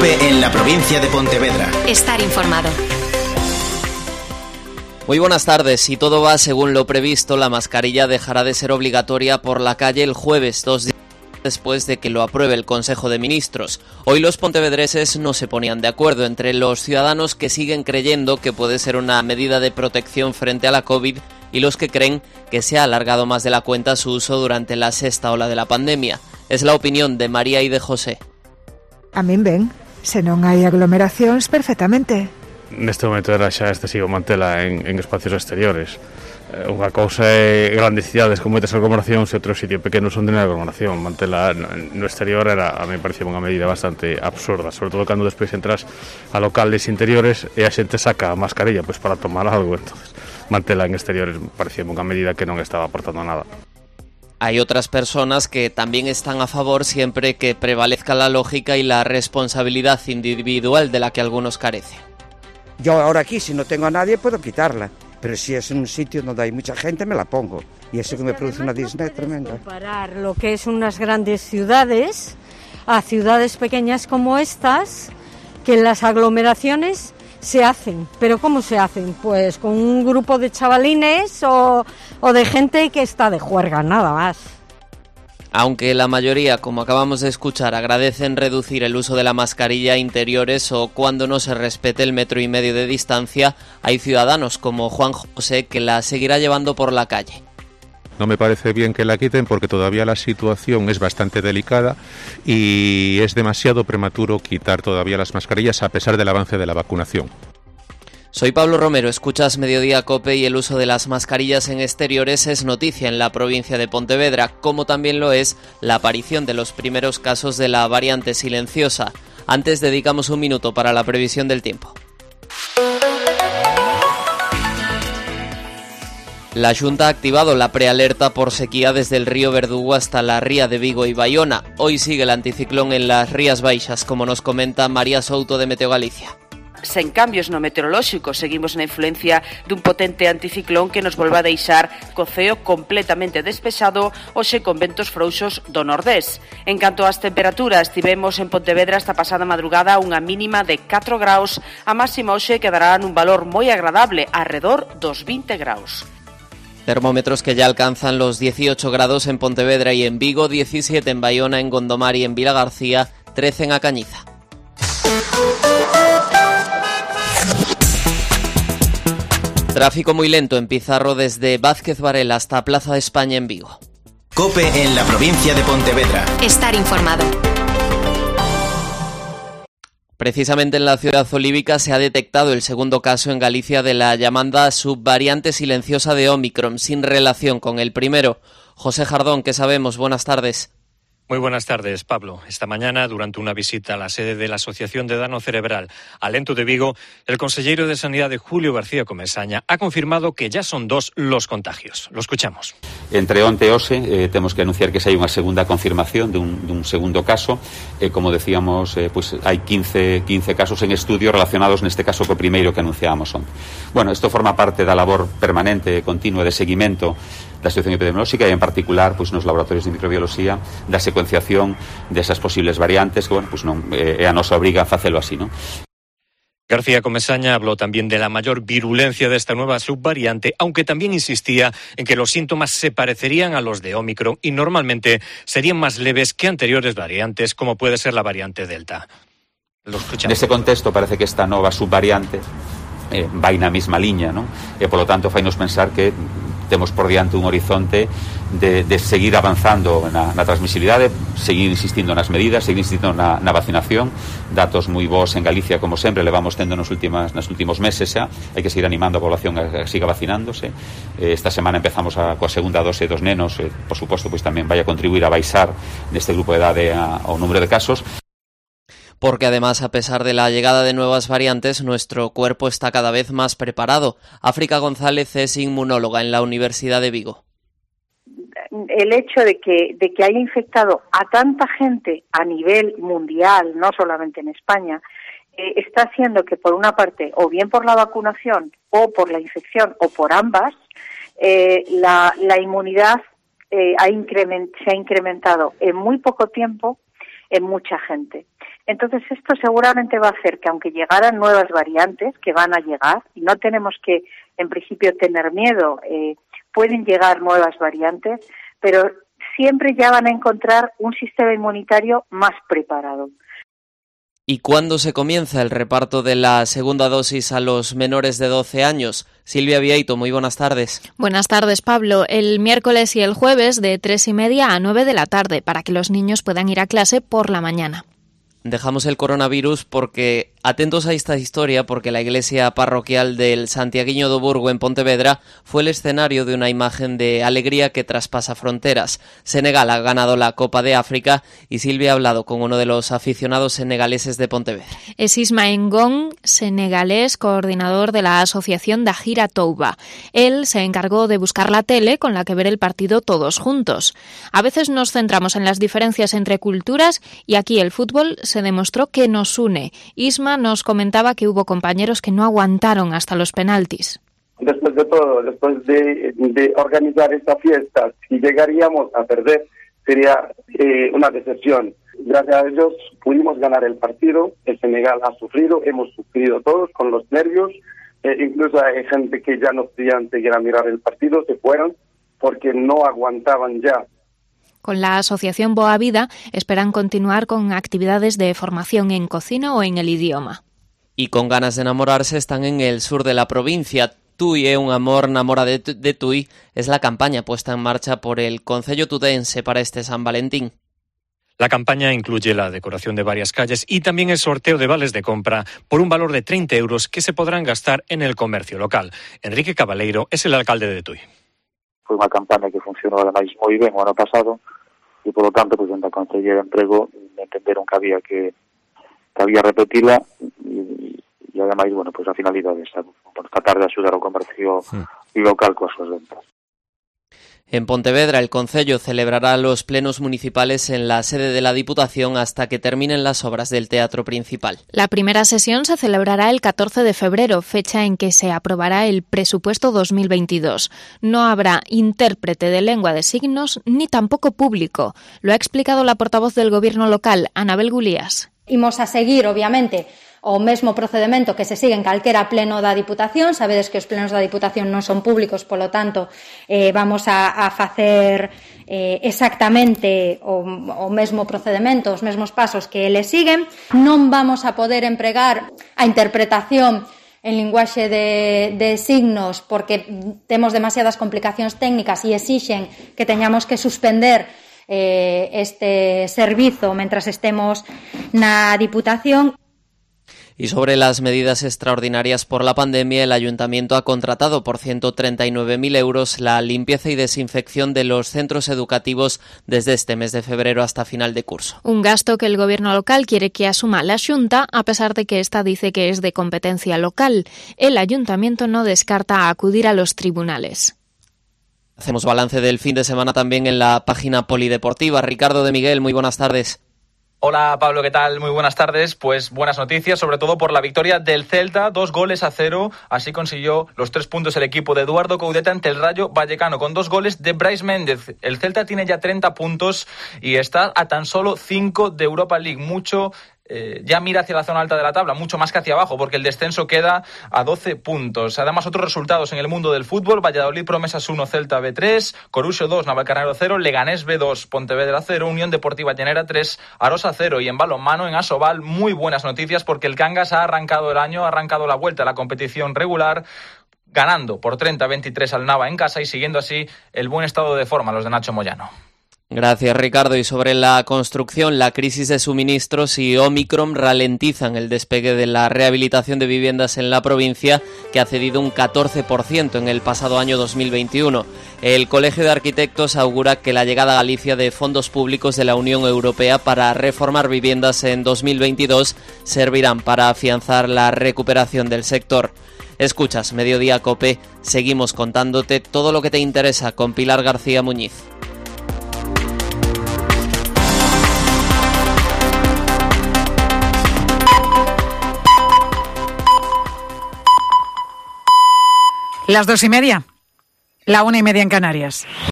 COPE en la provincia de Pontevedra. Estar informado. Muy buenas tardes. Si todo va según lo previsto, la mascarilla dejará de ser obligatoria por la calle el jueves, 2 días después de que lo apruebe el Consejo de Ministros. Hoy los pontevedreses no se ponían de acuerdo entre los ciudadanos que siguen creyendo que puede ser una medida de protección frente a la COVID y los que creen que se ha alargado más de la cuenta su uso durante la sexta ola de la pandemia. Es la opinión de María y de José. A min ben, se non hai aglomeracións perfectamente. Neste momento era xa excesivo mantela en espacios exteriores. Unha cousa é grandes cidades con moitas aglomeracións e outro sitio pequeno onde non hai aglomeración. Mantela no exterior era, a mí parecía unha medida bastante absurda, sobre todo cando despois entras a locales interiores e a xente saca a mascarilla pois para tomar algo. Entonces, mantela en exteriores parecía unha medida que non estaba aportando nada. Hay otras personas que también están a favor siempre que prevalezca la lógica y la responsabilidad individual de la que algunos carecen. Yo ahora aquí, si no tengo a nadie, puedo quitarla. Pero si es en un sitio donde hay mucha gente, me la pongo. Y eso que me produce una disnea tremenda. Comparar lo que es unas grandes ciudades a ciudades pequeñas como estas, que las aglomeraciones se hacen. ¿Pero cómo se hacen? Pues con un grupo de chavalines o de gente que está de juerga, nada más. Aunque la mayoría, como acabamos de escuchar, agradecen reducir el uso de la mascarilla a interiores o cuando no se respete el 1,5 metros de distancia, hay ciudadanos como Juan José que la seguirá llevando por la calle. No me parece bien que la quiten porque todavía la situación es bastante delicada y es demasiado prematuro quitar todavía las mascarillas a pesar del avance de la vacunación. Soy Pablo Romero, escuchas Mediodía COPE y el uso de las mascarillas en exteriores es noticia en la provincia de Pontevedra, como también lo es la aparición de los primeros casos de la variante silenciosa. Antes dedicamos un minuto para la previsión del tiempo. La Xunta ha activado la prealerta por sequía desde el río Verdugo hasta la ría de Vigo y Baiona. Hoy sigue el anticiclón en las Rías Baixas, como nos comenta María Souto de Meteo Galicia. Sen cambios no meteorolóxico, seguimos na influencia dun potente anticiclón que nos volva a deixar co ceo completamente despexado hoxe con ventos frouxos do nordés. En canto ás temperaturas, tivemos en Pontevedra esta pasada madrugada unha mínima de 4 graus, a máxima hoxe quedará nun valor moi agradable, arredor dos 20 graus. Termómetros que ya alcanzan los 18 grados en Pontevedra y en Vigo, 17 en Baiona, en Gondomar y en Vilagarcía, 13 en A Cañiza. Tráfico muy lento en Pizarro desde Vázquez Varela hasta Plaza de España en Vigo. COPE en la provincia de Pontevedra. Estar informado. Precisamente en la ciudad olívica se ha detectado el segundo caso en Galicia de la llamada subvariante silenciosa de Omicron, sin relación con el primero. José Jardón, ¿qué sabemos? Buenas tardes. Muy buenas tardes, Pablo. Esta mañana, durante una visita a la sede de la Asociación de Dano Cerebral Alento de Vigo, el consellero de Sanidade, Julio García Comesaña, ha confirmado que ya son 2 los contagios. Lo escuchamos. Entre onte e hoxe temos que anunciar que xa hai unha segunda confirmación dun segundo caso. Como decíamos, pues hai 15 casos en estudio relacionados neste caso co primeiro que anunciábamos onte. Bueno, isto forma parte da labor permanente e continua de seguimento da situación epidemiolóxica e en particular pues, nos laboratorios de microbiología da secuenciación desas posibles variantes que, bueno, pues non é a nosa obriga facelo así, ¿no? García Comesaña habló también de la mayor virulencia de esta nueva subvariante, aunque también insistía en que los síntomas se parecerían a los de Omicron y normalmente serían más leves que anteriores variantes, como puede ser la variante Delta. Lo escuchamos. Nese contexto parece que esta nova subvariante vai na mesma liña, ¿no? E polo tanto fainos pensar que temos por diante un horizonte de seguir avanzando na transmisibilidade, seguir insistindo nas medidas, seguir insistindo na vacinación. Datos moi bons en Galicia, como sempre, levamos tendo nos últimos meses xa. Hai que seguir animando a población a que siga vacinándose. Esta semana empezamos coa segunda dose dos nenos, por suposto, pois tamén vai a contribuir a baixar neste grupo de idade ao número de casos. Porque además, a pesar de la llegada de nuevas variantes, nuestro cuerpo está cada vez más preparado. África González es inmunóloga en la Universidad de Vigo. El hecho de que haya infectado a tanta gente a nivel mundial, no solamente en España, está haciendo que por una parte, o bien por la vacunación, o por la infección, o por ambas, la inmunidad se ha incrementado en muy poco tiempo en mucha gente. Entonces esto seguramente va a hacer que aunque llegaran nuevas variantes, que van a llegar, y no tenemos que en principio tener miedo, pueden llegar nuevas variantes, pero siempre ya van a encontrar un sistema inmunitario más preparado. ¿Y cuándo se comienza el reparto de la segunda dosis a los menores de 12 años? Silvia Vieito, muy buenas tardes. Buenas tardes, Pablo. El miércoles y el jueves de 3:30 a 9 de la tarde, para que los niños puedan ir a clase por la mañana. Dejamos el coronavirus porque, atentos a esta historia, porque la iglesia parroquial del Santiaguiño do Burgo en Pontevedra fue el escenario de una imagen de alegría que traspasa fronteras. Senegal ha ganado la Copa de África y Silvia ha hablado con uno de los aficionados senegaleses de Pontevedra. Es Ismael Ngong, senegalés, coordinador de la asociación Dahira Touba. Él se encargó de buscar la tele con la que ver el partido todos juntos. A veces nos centramos en las diferencias entre culturas y aquí el fútbol se demostró que nos une. Isma nos comentaba que hubo compañeros que no aguantaron hasta los penaltis. Después de todo, después de organizar esta fiesta, si llegaríamos a perder, sería una decepción. Gracias a ellos pudimos ganar el partido. El Senegal ha sufrido, hemos sufrido todos con los nervios. Incluso hay gente que ya no podían seguir a mirar el partido, se fueron porque no aguantaban ya. Con la asociación Boa Vida esperan continuar con actividades de formación en cocina o en el idioma. Y con ganas de enamorarse están en el sur de la provincia. Tui é un amor namora de Tui es la campaña puesta en marcha por el Concello Tudense para este San Valentín. La campaña incluye la decoración de varias calles y también el sorteo de vales de compra por un valor de 30 euros que se podrán gastar en el comercio local. Enrique Cabaleiro es el alcalde de Tui. Foi unha campaña que funcionou ademais moi ben o ano pasado e, polo tanto, pues, dentro da Consellería de Emprego entenderon que había repetila e ademais, bueno, pues a finalidade esa, tratar de axudar ao comercio local coas súas ventas. En Pontevedra, el Concello celebrará los plenos municipales en la sede de la Diputación hasta que terminen las obras del teatro principal. La primera sesión se celebrará el 14 de febrero, fecha en que se aprobará el presupuesto 2022. No habrá intérprete de lengua de signos ni tampoco público. Lo ha explicado la portavoz del Gobierno local, Anabel Gulías. Imos a seguir, obviamente, o mesmo procedemento que se sigue en calquera pleno da Diputación. Sabedes que os plenos da Diputación non son públicos, polo tanto, vamos a facer exactamente o mesmo procedemento, os mesmos pasos que eles siguen. Non vamos a poder empregar a interpretación en linguaxe de signos porque temos demasiadas complicacións técnicas e exixen que teñamos que suspender este servizo mentras estemos na Diputación. Y sobre las medidas extraordinarias por la pandemia, el Ayuntamiento ha contratado por 139.000 euros la limpieza y desinfección de los centros educativos desde este mes de febrero hasta final de curso. Un gasto que el Gobierno local quiere que asuma la Xunta, a pesar de que esta dice que es de competencia local. El Ayuntamiento no descarta acudir a los tribunales. Hacemos balance del fin de semana también en la página polideportiva. Ricardo de Miguel, muy buenas tardes. Hola Pablo, ¿qué tal? Muy buenas tardes. Pues buenas noticias, sobre todo por la victoria del Celta, 2-0. Así consiguió los 3 puntos el equipo de Eduardo Coudeta ante el Rayo Vallecano con 2 goles de Brais Méndez. El Celta tiene ya 30 puntos y está a tan solo 5 de Europa League. Ya mira hacia la zona alta de la tabla, mucho más que hacia abajo, porque el descenso queda a 12 puntos. Además, otros resultados en el mundo del fútbol: Valladolid Promesas 1, Celta B3, Coruxo 2, Navalcarnero 0, Leganés B2, Pontevedra 0, Unión Deportiva Llanera 3, Arosa 0. Y en balonmano, en Asobal, muy buenas noticias, porque el Cangas ha arrancado el año, ha arrancado la vuelta a la competición regular, ganando por 30-23 al Nava en casa y siguiendo así el buen estado de forma los de Nacho Moyano. Gracias, Ricardo. Y sobre la construcción, la crisis de suministros y Omicron ralentizan el despegue de la rehabilitación de viviendas en la provincia, que ha cedido un 14% en el pasado año 2021. El Colegio de Arquitectos augura que la llegada a Galicia de fondos públicos de la Unión Europea para reformar viviendas en 2022 servirán para afianzar la recuperación del sector. Escuchas Mediodía COPE, seguimos contándote todo lo que te interesa con Pilar García Muñiz. Las 2:30, la 1:30 en Canarias.